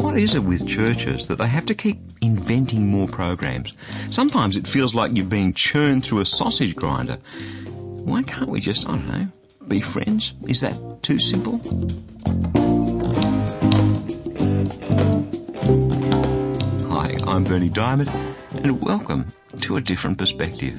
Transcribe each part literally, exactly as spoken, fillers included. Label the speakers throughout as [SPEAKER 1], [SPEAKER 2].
[SPEAKER 1] What is it with churches that they have to keep inventing more programs? Sometimes it feels like you're being churned through a sausage grinder. Why can't we just, I don't know, be friends? Is that too simple? Hi, I'm Bernie Diamond, and welcome to A Different Perspective.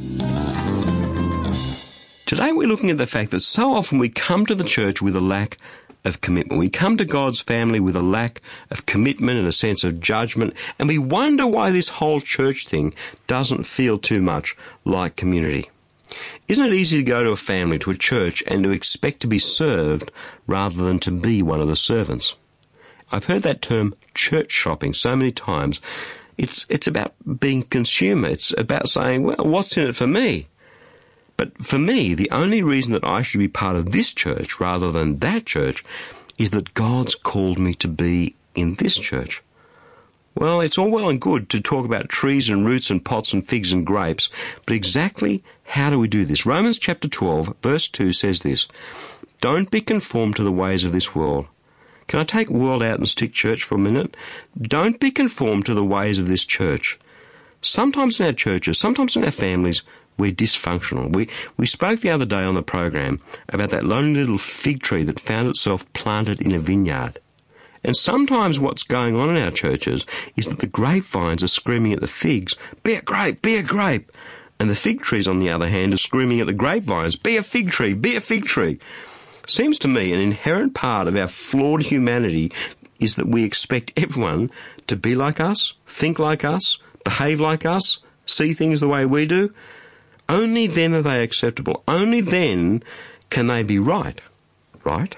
[SPEAKER 1] Today we're looking at the fact that so often we come to the church with a lack of commitment. We come to God's family with a lack of commitment and a sense of judgment, and we wonder why this whole church thing doesn't feel too much like community. Isn't it easy to go to a family, to a church, and to expect to be served rather than to be one of the servants? I've heard that term church shopping so many times. It's, it's about being consumer. It's about saying, well, what's in it for me? But for me, the only reason that I should be part of this church rather than that church is that God's called me to be in this church. Well, it's all well and good to talk about trees and roots and pots and figs and grapes, but exactly how do we do this? Romans chapter twelve, verse two says this: "Don't be conformed to the ways of this world." Can I take world out and stick church for a minute? Don't be conformed to the ways of this church. Sometimes in our churches, sometimes in our families, we're dysfunctional. We we spoke the other day on the program about that lonely little fig tree that found itself planted in a vineyard. And sometimes what's going on in our churches is that the grapevines are screaming at the figs, "Be a grape, be a grape." And the fig trees, on the other hand, are screaming at the grapevines, "Be a fig tree, be a fig tree." Seems to me an inherent part of our flawed humanity is that we expect everyone to be like us, think like us, behave like us, see things the way we do. Only then are they acceptable. Only then can they be right. Right?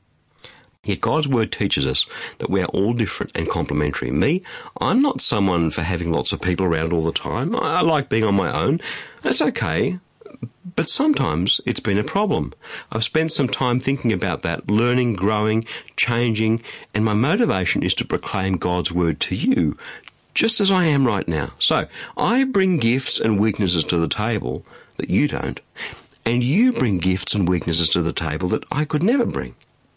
[SPEAKER 1] Yet God's Word teaches us that we are all different and complementary. Me, I'm not someone for having lots of people around all the time. I like being on my own. That's okay. But sometimes it's been a problem. I've spent some time thinking about that, learning, growing, changing, and my motivation is to proclaim God's Word to you, just as I am right now. So, I bring gifts and weaknesses to the table that you don't, and you bring gifts and weaknesses to the table that I could never bring.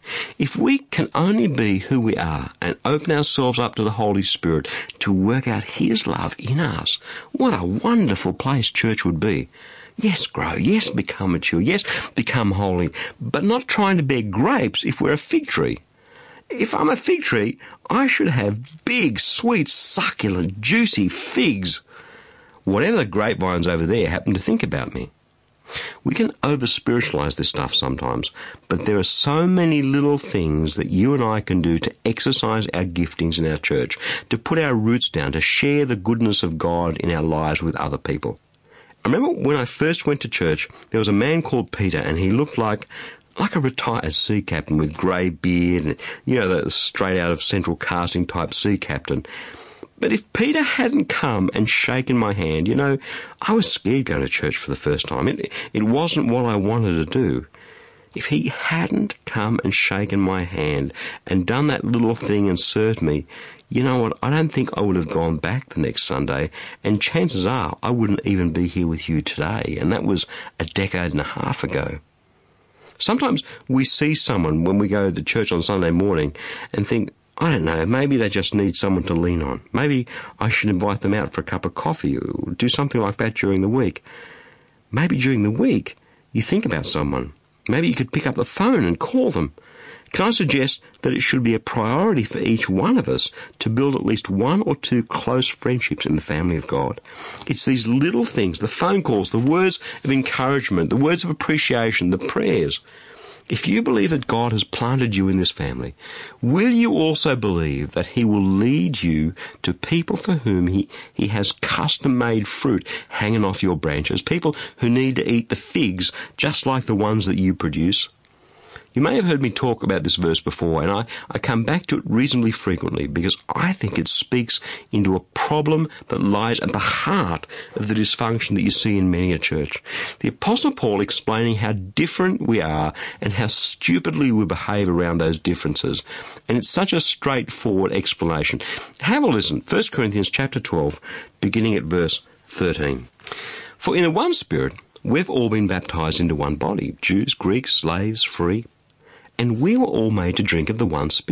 [SPEAKER 1] If we can only be who we are and open ourselves up to the Holy Spirit to work out His love in us, what a wonderful place church would be. Yes, grow. Yes, become mature. Yes, become holy. But not trying to bear grapes if we're a fig tree. If I'm a fig tree, I should have big, sweet, succulent, juicy figs. Whatever the grapevines over there happen to think about me. We can over-spiritualize this stuff sometimes, but there are so many little things that you and I can do to exercise our giftings in our church, to put our roots down, to share the goodness of God in our lives with other people. I remember when I first went to church, there was a man called Peter, and he looked like like a retired sea captain with grey beard and, you know, the straight out of Central Casting type sea captain. But if Peter hadn't come and shaken my hand, you know, I was scared going to church for the first time. It, it wasn't what I wanted to do. If he hadn't come and shaken my hand and done that little thing and served me, you know what, I don't think I would have gone back the next Sunday, and chances are I wouldn't even be here with you today, and that was a decade and a half ago. Sometimes we see someone when we go to church on Sunday morning and think, I don't know, maybe they just need someone to lean on. Maybe I should invite them out for a cup of coffee or do something like that during the week. Maybe during the week you think about someone. Maybe you could pick up the phone and call them. Can I suggest that it should be a priority for each one of us to build at least one or two close friendships in the family of God? It's these little things, the phone calls, the words of encouragement, the words of appreciation, the prayers. If you believe that God has planted you in this family, will you also believe that He will lead you to people for whom He, he has custom-made fruit hanging off your branches, people who need to eat the figs just like the ones that you produce? You may have heard me talk about this verse before, and I, I come back to it reasonably frequently because I think it speaks into a problem that lies at the heart of the dysfunction that you see in many a church. The Apostle Paul explaining how different we are and how stupidly we behave around those differences. And it's such a straightforward explanation. Have a listen. First Corinthians chapter twelve, beginning at verse thirteen. For in the one Spirit we've all been baptized into one body, Jews, Greeks, slaves, free. And we were all made to drink of the one Spirit.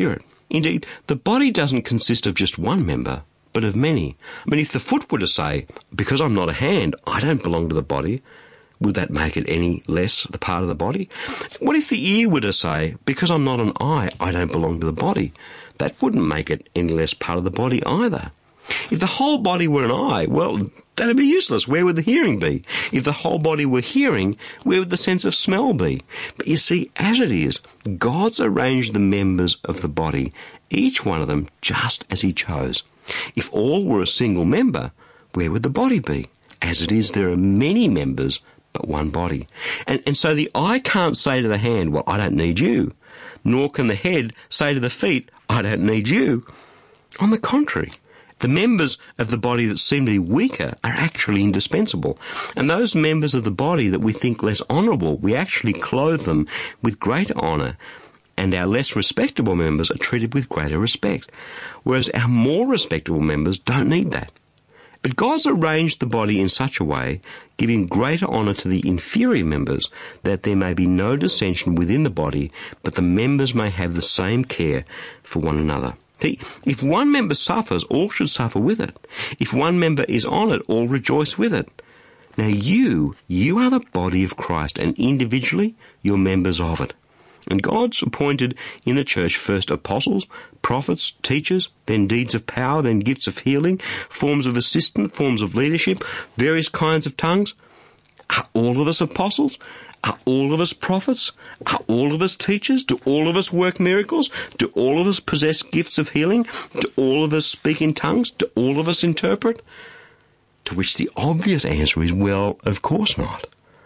[SPEAKER 1] Indeed, the body doesn't consist of just one member, but of many. I mean, if the foot were to say, because I'm not a hand, I don't belong to the body, would that make it any less the part of the body? What if the ear were to say, because I'm not an eye, I don't belong to the body? That wouldn't make it any less part of the body either. If the whole body were an eye, well, that'd be useless. Where would the hearing be? If the whole body were hearing, where would the sense of smell be? But you see, as it is, God's arranged the members of the body, each one of them just as he chose. If all were a single member, where would the body be? As it is, there are many members, but one body. And, and so the eye can't say to the hand, well, I don't need you. Nor can the head say to the feet, I don't need you. On the contrary, the members of the body that seem to be weaker are actually indispensable. And those members of the body that we think less honourable, we actually clothe them with greater honour. And our less respectable members are treated with greater respect. Whereas our more respectable members don't need that. But God's arranged the body in such a way, giving greater honour to the inferior members, that there may be no dissension within the body, but the members may have the same care for one another. See, if one member suffers, all should suffer with it. If one member is honoured, all rejoice with it. Now you, you are the body of Christ, and individually you're members of it. And God's appointed in the church first apostles, prophets, teachers, then deeds of power, then gifts of healing, forms of assistance, forms of leadership, various kinds of tongues. Are all of us apostles? Are all of us prophets? Are all of us teachers? Do all of us work miracles? Do all of us possess gifts of healing? Do all of us speak in tongues? Do all of us interpret? To which the obvious answer is, well, of course not.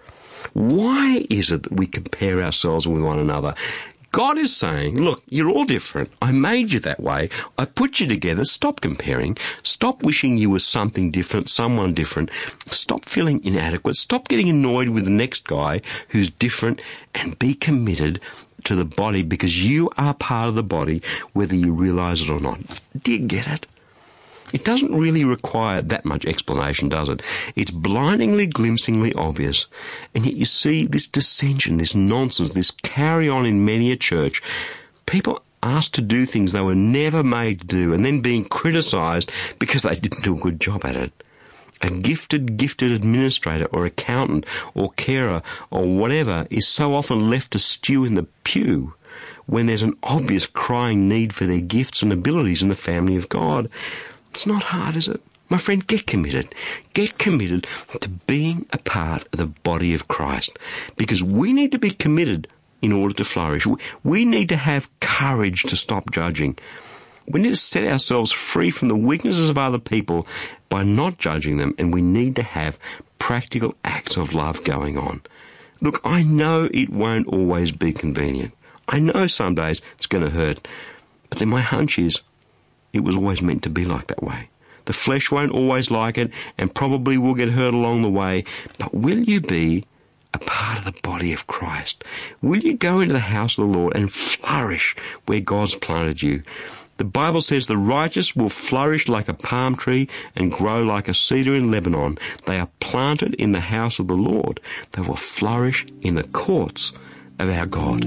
[SPEAKER 1] Why is it that we compare ourselves with one another? God is saying, look, you're all different. I made you that way. I put you together. Stop comparing. Stop wishing you were something different, someone different. Stop feeling inadequate. Stop getting annoyed with the next guy who's different, and be committed to the body, because you are part of the body, whether you realise it or not. Do you get it? It doesn't really require that much explanation, does it? It's blindingly, glimpsingly obvious. And yet you see this dissension, this nonsense, this carry on in many a church. People asked to do things they were never made to do, and then being criticised because they didn't do a good job at it. A gifted, gifted administrator or accountant or carer or whatever is so often left to stew in the pew when there's an obvious crying need for their gifts and abilities in the family of God. It's not hard, is it? My friend, get committed. Get committed to being a part of the body of Christ, because we need to be committed in order to flourish. We need to have courage to stop judging. We need to set ourselves free from the weaknesses of other people by not judging them, and we need to have practical acts of love going on. Look, I know it won't always be convenient. I know some days it's going to hurt, but then my hunch is it was always meant to be like that way. The flesh won't always like it, and probably will get hurt along the way, but will you be a part of the body of Christ? Will you go into the house of the Lord and flourish where God's planted you? The Bible says the righteous will flourish like a palm tree and grow like a cedar in Lebanon. They are planted in the house of the Lord. They will flourish in the courts of our God.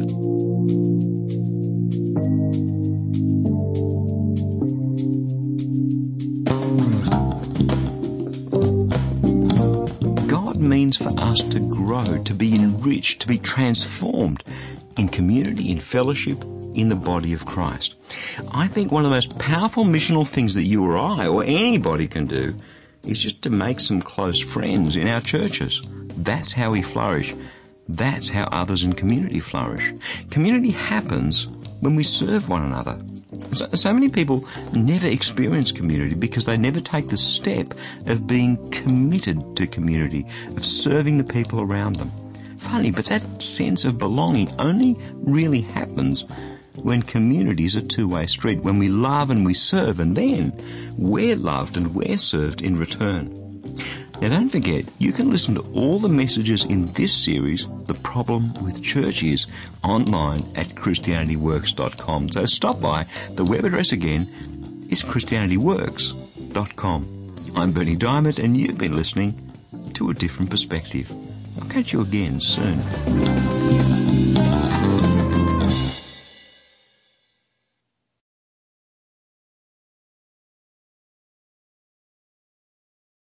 [SPEAKER 1] Means for us to grow, to be enriched, to be transformed in community, in fellowship, in the body of Christ. I think one of the most powerful missional things that you or I or anybody can do is just to make some close friends in our churches. That's how we flourish. That's how others in community flourish. Community happens when we serve one another. So, so many people never experience community because they never take the step of being committed to community, of serving the people around them. Funny, but that sense of belonging only really happens when community is a two-way street, when we love and we serve, and then we're loved and we're served in return. Now don't forget, you can listen to all the messages in this series, The Problem with Church Is, online at christianity works dot com. So stop by. The web address again is christianity works dot com. I'm Bernie Diamond, and you've been listening to A Different Perspective. I'll catch you again soon.